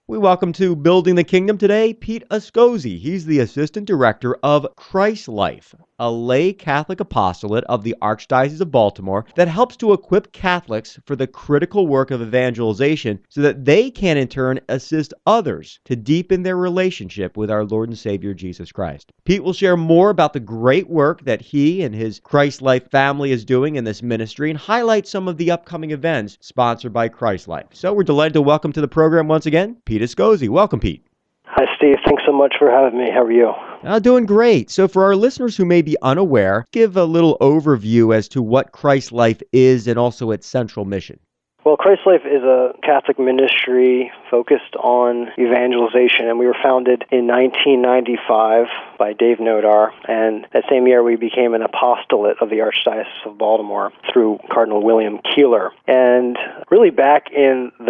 We welcome to Building the Kingdom today, Pete Ascozzi. He's the Assistant Director of Christ Life, a lay Catholic apostolate of the Archdiocese of Baltimore that helps to equip Catholics for the critical work of evangelization so that they can in turn assist others to deepen their relationship with our Lord and Savior Jesus Christ. Pete will share more about the great work that he and his Christ Life family is doing in this ministry and highlight some of the upcoming events sponsored by Christ Life. So we're delighted to welcome to the program once again, Pete Ascozzi. Welcome, Pete. Hi, Steve. Thanks so much for having me. How are you? Doing great. So for our listeners who may be unaware, give a little overview as to what Christ Life is and also its central mission. Well, Christ Life is a Catholic ministry focused on evangelization, and we were founded in 1995 by Dave Nodar, and that same year we became an apostolate of the Archdiocese of Baltimore through Cardinal William Keeler. And really back in the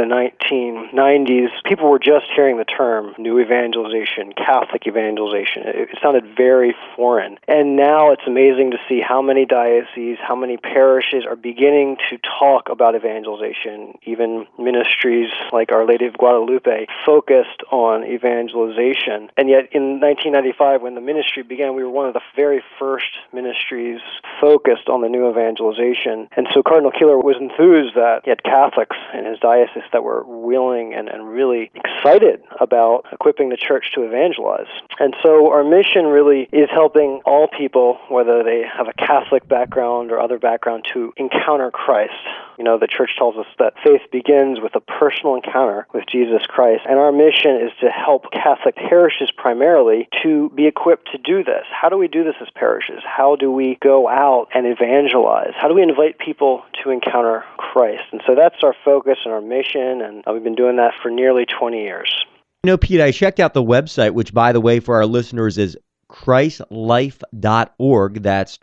1990s, people were just hearing the term new evangelization, Catholic evangelization. It sounded very foreign. And now it's amazing to see how many dioceses, how many parishes are beginning to talk about evangelization. Even ministries like Our Lady of Guadalupe focused on evangelization. And yet in 1995, when the ministry began, we were one of the very first ministries focused on the new evangelization. And so Cardinal Keeler was enthused that he had Catholics in his diocese that were willing and really excited about equipping the church to evangelize. And so our mission really is helping all people, whether they have a Catholic background or other background, to encounter Christ. You know, the church tells us that faith begins with a personal encounter with Jesus Christ, and our mission is to help Catholic parishes primarily to be equipped to do this. How do we do this as parishes? How do we go out and evangelize? How do we invite people to encounter Christ? And so that's our focus and our mission, and we've been doing that for nearly 20 years. You know, Pete, I checked out the website, which, by the way, for our listeners is christlife.org. That's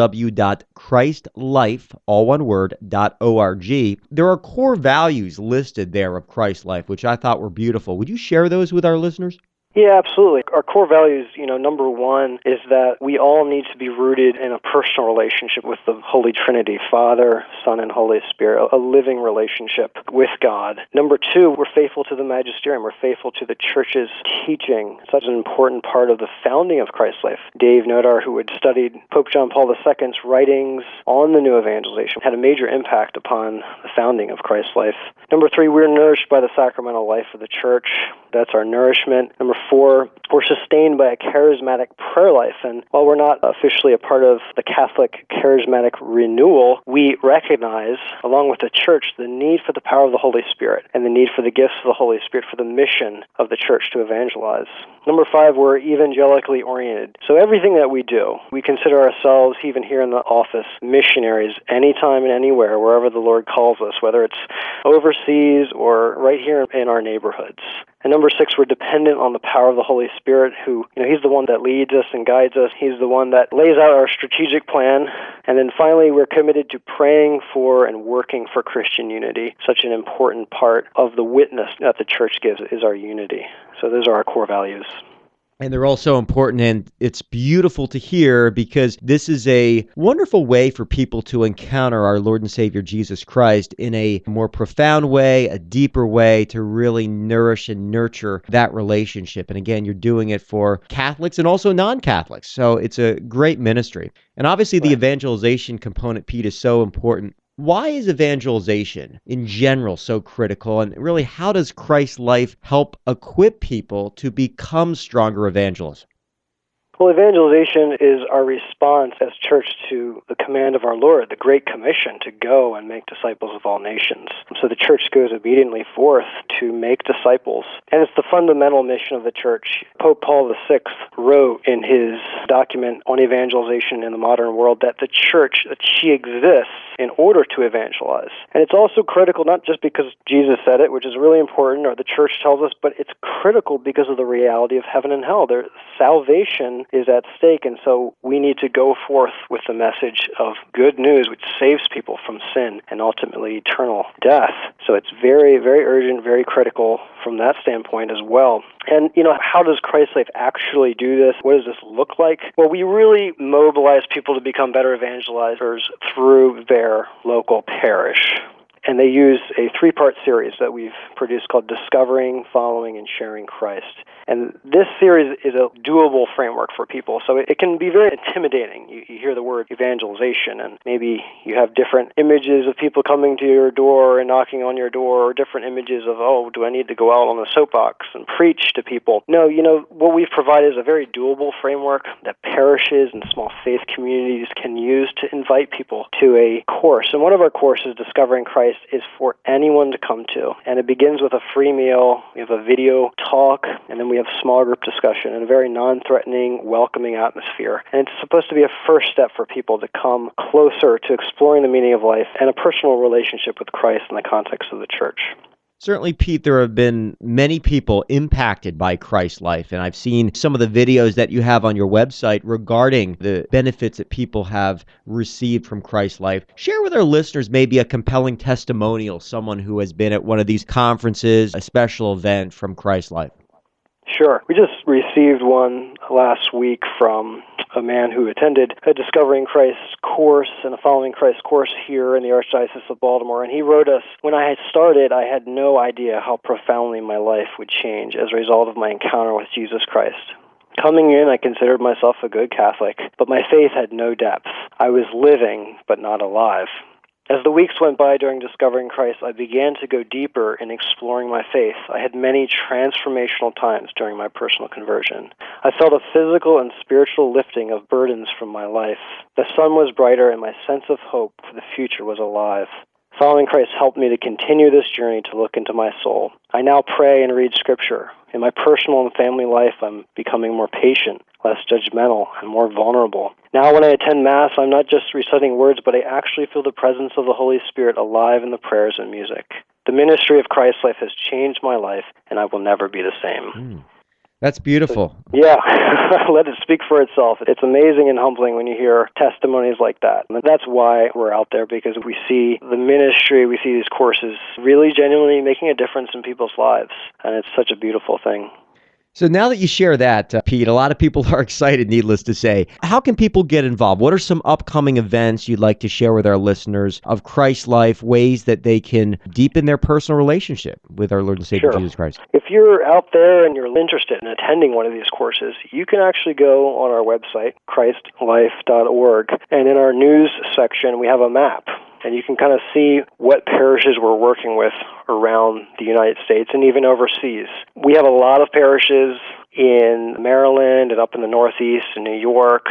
www.christlife, all one word, .org. There are core values listed there of Christ Life, which I thought were beautiful. Would you share those with our listeners? Yeah, absolutely. Our core values, number one is that we all need to be rooted in a personal relationship with the Holy Trinity, Father, Son, and Holy Spirit, a living relationship with God. Number two, we're faithful to the magisterium. We're faithful to the Church's teaching. Such an important part of the founding of Christ Life. Dave Nodar, who had studied Pope John Paul II's writings on the new evangelization, had a major impact upon the founding of Christ Life. Number three, we're nourished by the sacramental life of the Church. That's our nourishment. Number four, we're sustained by a charismatic prayer life. And while we're not officially a part of the Catholic charismatic renewal, we recognize, along with the Church, the need for the power of the Holy Spirit and the need for the gifts of the Holy Spirit for the mission of the Church to evangelize. Number five, we're evangelically oriented. So everything that we do, we consider ourselves, even here in the office, missionaries anytime and anywhere, wherever the Lord calls us, whether it's overseas or right here in our neighborhoods. And number six, we're dependent on the power of the Holy Spirit, who, he's the one that leads us and guides us. He's the one that lays out our strategic plan. And then finally, we're committed to praying for and working for Christian unity. Such an important part of the witness that the Church gives is our unity. So those are our core values. And they're also important, and it's beautiful to hear because this is a wonderful way for people to encounter our Lord and Savior Jesus Christ in a more profound way, a deeper way, to really nourish and nurture that relationship. And again, you're doing it for Catholics and also non-Catholics, so it's a great ministry. And obviously the evangelization component, Pete, is so important. Why is evangelization in general so critical, and really how does Christ Life help equip people to become stronger evangelists? Well, evangelization is our response as church to the command of our Lord, the Great Commission, to go and make disciples of all nations. So the church goes obediently forth to make disciples. And it's the fundamental mission of the church. Pope Paul VI wrote in his document on evangelization in the modern world that the church, that she exists in order to evangelize. And it's also critical, not just because Jesus said it, which is really important, or the church tells us, but it's critical because of the reality of heaven and hell. Salvation is at stake, and so we need to go forth with the message of good news, which saves people from sin and ultimately eternal death. So it's very, very urgent, very critical from that standpoint as well. And, how does Christ Life actually do this? What does this look like? Well, we really mobilize people to become better evangelizers through their local parish. And they use a 3-part series that we've produced called Discovering, Following, and Sharing Christ. And this series is a doable framework for people. So it can be very intimidating. You hear the word evangelization, and maybe you have different images of people coming to your door and knocking on your door, or different images of, oh, do I need to go out on the soapbox and preach to people? No, what we've provided is a very doable framework that parishes and small faith communities can use to invite people to a course. And one of our courses, Discovering Christ, is for anyone to come to. And it begins with a free meal. We have a video talk, and then we have small group discussion in a very non-threatening, welcoming atmosphere. And it's supposed to be a first step for people to come closer to exploring the meaning of life and a personal relationship with Christ in the context of the church. Certainly, Pete, there have been many people impacted by Christ's life, and I've seen some of the videos that you have on your website regarding the benefits that people have received from Christ's life. Share with our listeners maybe a compelling testimonial, someone who has been at one of these conferences, a special event from Christ's life. Sure. We just received one last week from a man who attended a Discovering Christ course and a Following Christ course here in the Archdiocese of Baltimore. And he wrote us, when I had started, I had no idea how profoundly my life would change as a result of my encounter with Jesus Christ. Coming in, I considered myself a good Catholic, but my faith had no depth. I was living, but not alive. As the weeks went by during Discovering Christ, I began to go deeper in exploring my faith. I had many transformational times during my personal conversion. I felt a physical and spiritual lifting of burdens from my life. The sun was brighter, and my sense of hope for the future was alive. Following Christ helped me to continue this journey to look into my soul. I now pray and read Scripture. In my personal and family life, I'm becoming more patient, less judgmental, and more vulnerable. Now when I attend Mass, I'm not just reciting words, but I actually feel the presence of the Holy Spirit alive in the prayers and music. The ministry of Christ's life has changed my life, and I will never be the same. That's beautiful. Yeah, let it speak for itself. It's amazing and humbling when you hear testimonies like that. And that's why we're out there, because we see the ministry, we see these courses really genuinely making a difference in people's lives. And it's such a beautiful thing. So now that you share that, Pete, a lot of people are excited, needless to say. How can people get involved? What are some upcoming events you'd like to share with our listeners of Christ's life, ways that they can deepen their personal relationship with our Lord and Savior Jesus Christ? If you're out there and you're interested in attending one of these courses, you can actually go on our website, christlife.org, and in our news section, we have a map. And you can kind of see what parishes we're working with around the United States and even overseas. We have a lot of parishes in Maryland and up in the Northeast in New York,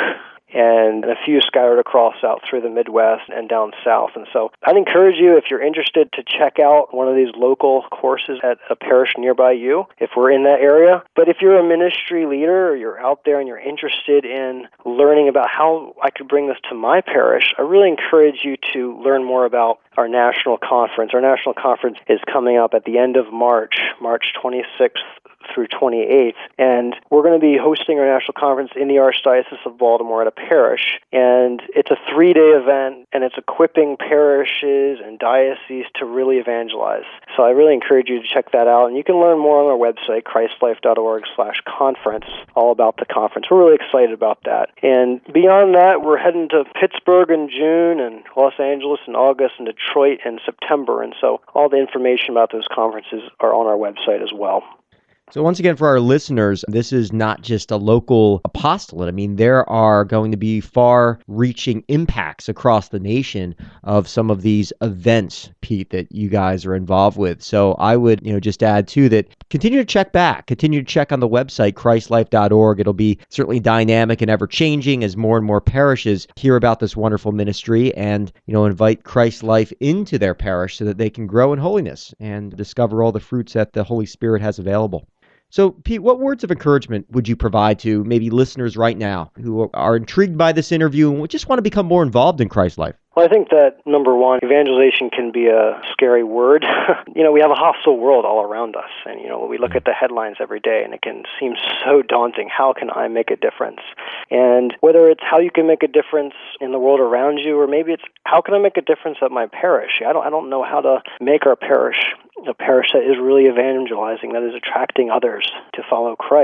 and a few scattered across out through the Midwest and down south. And so I'd encourage you, if you're interested, to check out one of these local courses at a parish nearby you, if we're in that area. But if you're a ministry leader or you're out there and you're interested in learning about how I could bring this to my parish, I really encourage you to learn more about our national conference. Our national conference is coming up at the end of March, March 26th through 28th, and we're going to be hosting our national conference in the Archdiocese of Baltimore at a parish, and it's a 3-day event, and it's equipping parishes and dioceses to really evangelize. So I really encourage you to check that out, and you can learn more on our website, christlife.org/conference, all about the conference. We're really excited about that. And beyond that, we're heading to Pittsburgh in June, and Los Angeles in August, and Detroit in September, and so all the information about those conferences are on our website as well. So once again, for our listeners, this is not just a local apostolate. I mean, there are going to be far-reaching impacts across the nation of some of these events, Pete, that you guys are involved with. So I would, just add too that continue to check back, continue to check on the website, christlife.org. It'll be certainly dynamic and ever-changing as more and more parishes hear about this wonderful ministry and, invite Christ's life into their parish so that they can grow in holiness and discover all the fruits that the Holy Spirit has available. So, Pete, what words of encouragement would you provide to maybe listeners right now who are intrigued by this interview and just want to become more involved in Christ's life? Well, I think that, number one, evangelization can be a scary word. We have a hostile world all around us, and, we look at the headlines every day, and it can seem so daunting. How can I make a difference? And whether it's how you can make a difference in the world around you, or maybe it's how can I make a difference at my parish? I don't know how to make our parish a parish that is really evangelizing, that is attracting others to follow Christ.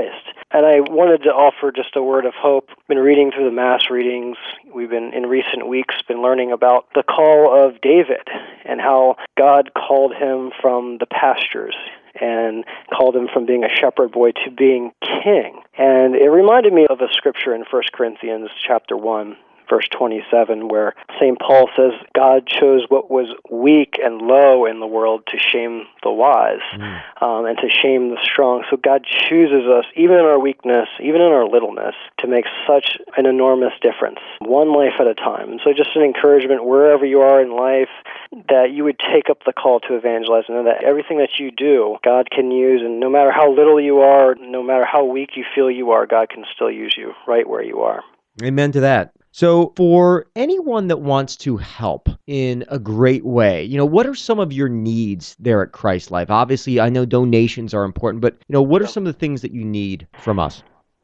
And I wanted to offer just a word of hope. Been reading through the Mass readings. We've been, in recent weeks, been learning about the call of David and how God called him from the pastures and called him from being a shepherd boy to being king. And it reminded me of a scripture in 1 Corinthians chapter 1, verse 27, where St. Paul says, God chose what was weak and low in the world to shame the wise, and to shame the strong. So God chooses us, even in our weakness, even in our littleness, to make such an enormous difference, one life at a time. And so just an encouragement, wherever you are in life, that you would take up the call to evangelize and know that everything that you do, God can use, and no matter how little you are, no matter how weak you feel you are, God can still use you right where you are. Amen to that. So for anyone that wants to help in a great way, what are some of your needs there at Christ Life? Obviously, I know donations are important, but, what are some of the things that you need from us?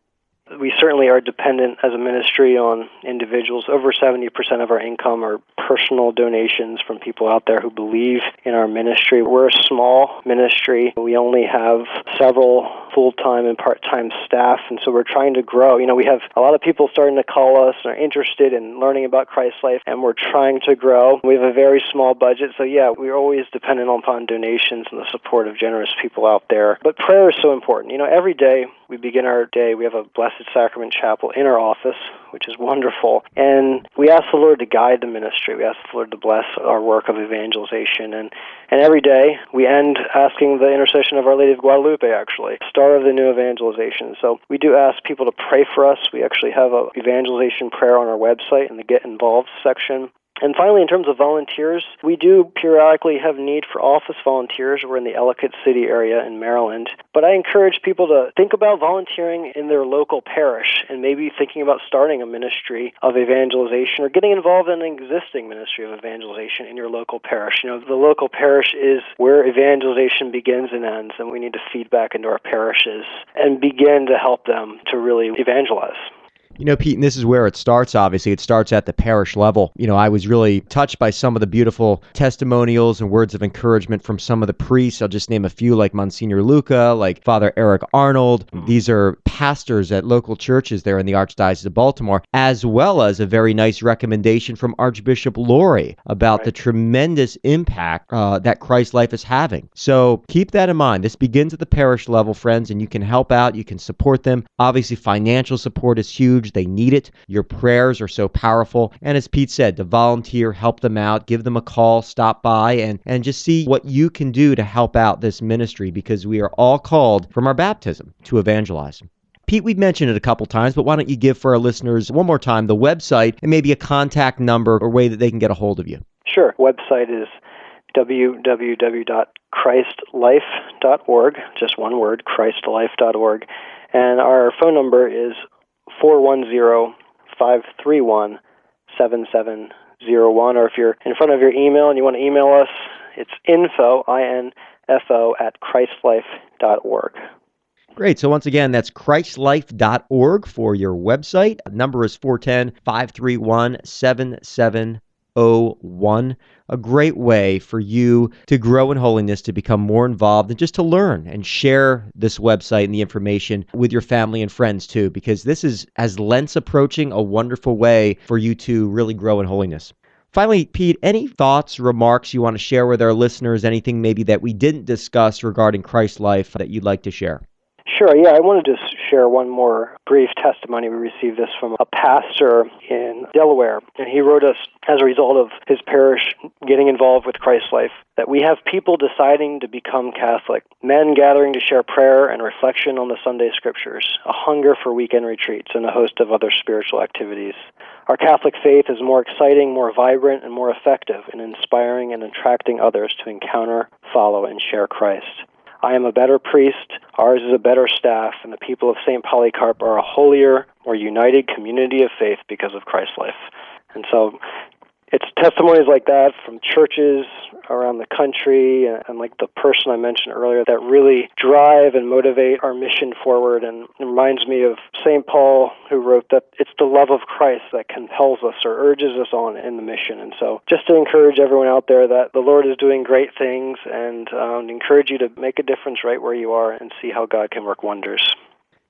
We certainly are dependent as a ministry on individuals. Over 70% of our income are personal donations from people out there who believe in our ministry. We're a small ministry. We only have several full-time and part-time staff, and so we're trying to grow. We have a lot of people starting to call us and are interested in learning about Christ Life, and we're trying to grow. We have a very small budget, so we're always dependent upon donations and the support of generous people out there. But prayer is so important. Every day we begin our day, we have a Blessed Sacrament Chapel in our office, which is wonderful. And we ask the Lord to guide the ministry. We ask the Lord to bless our work of evangelization. And every day we end asking the intercession of Our Lady of Guadalupe, actually, start of the new evangelization. So we do ask people to pray for us. We actually have an evangelization prayer on our website in the Get Involved section. And finally, in terms of volunteers, we do periodically have need for office volunteers. We're in the Ellicott City area in Maryland. But I encourage people to think about volunteering in their local parish and maybe thinking about starting a ministry of evangelization or getting involved in an existing ministry of evangelization in your local parish. The local parish is where evangelization begins and ends, and we need to feed back into our parishes and begin to help them to really evangelize. Pete, and this is where it starts, obviously. It starts at the parish level. I was really touched by some of the beautiful testimonials and words of encouragement from some of the priests. I'll just name a few, like Monsignor Luca, like Father Eric Arnold. These are pastors at local churches there in the Archdiocese of Baltimore, as well as a very nice recommendation from Archbishop Lori about the tremendous impact that Christ Life is having. So keep that in mind. This begins at the parish level, friends, and you can help out. You can support them. Obviously, financial support is huge. They need it. Your prayers are so powerful. And as Pete said, to volunteer, help them out, give them a call, stop by, and just see what you can do to help out this ministry, because we are all called from our baptism to evangelize. Pete, we've mentioned it a couple times, but why don't you give for our listeners one more time the website and maybe a contact number or way that they can get a hold of you? Sure. Website is www.christlife.org, just one word, christlife.org. And our phone number is 410-531-7701, or if you're in front of your email and you want to email us, it's info, I-N-F-O, @christlife.org. Great. So once again, that's christlife.org for your website. The number is 410-531-7701. A great way for you to grow in holiness, to become more involved, and just to learn and share this website and the information with your family and friends too, because this is, as Lent's approaching, a wonderful way for you to really grow in holiness. Finally, Pete, any thoughts, remarks you want to share with our listeners, anything maybe that we didn't discuss regarding Christ Life that you'd like to share? Sure, I wanted to share one more brief testimony. We received this from a pastor in Delaware, and he wrote us, as a result of his parish getting involved with Christ Life, that we have people deciding to become Catholic, men gathering to share prayer and reflection on the Sunday Scriptures, a hunger for weekend retreats, and a host of other spiritual activities. Our Catholic faith is more exciting, more vibrant, and more effective in inspiring and attracting others to encounter, follow, and share Christ. I am a better priest, ours is a better staff, and the people of St. Polycarp are a holier, more united community of faith because of Christ Life. And so it's testimonies like that from churches around the country and like the person I mentioned earlier that really drive and motivate our mission forward. And it reminds me of St. Paul, who wrote that it's the love of Christ that compels us or urges us on in the mission. And so just to encourage everyone out there that the Lord is doing great things, and encourage you to make a difference right where you are and see how God can work wonders.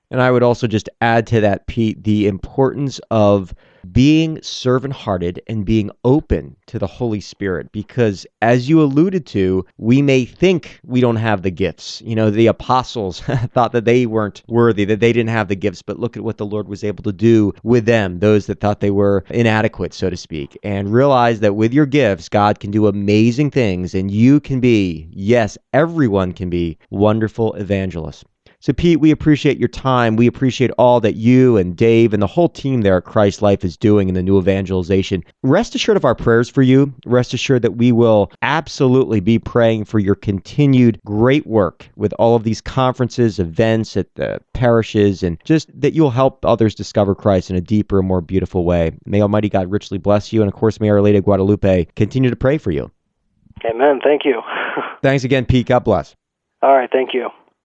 And I would also just add to that, Pete, the importance of being servant-hearted and being open to the Holy Spirit, because as you alluded to, we may think we don't have the gifts. The apostles thought that they weren't worthy, that they didn't have the gifts, but look at what the Lord was able to do with them, those that thought they were inadequate, so to speak, and realize that with your gifts, God can do amazing things, and you can be, yes, everyone can be wonderful evangelists. So, Pete, we appreciate your time. We appreciate all that you and Dave and the whole team there at Christ Life is doing in the new evangelization. Rest assured of our prayers for you. Rest assured that we will absolutely be praying for your continued great work with all of these conferences, events at the parishes, and just that you'll help others discover Christ in a deeper and more beautiful way. May Almighty God richly bless you. And, of course, may Our Lady of Guadalupe continue to pray for you. Amen. Thank you. Thanks again, Pete. God bless. All right. Thank you.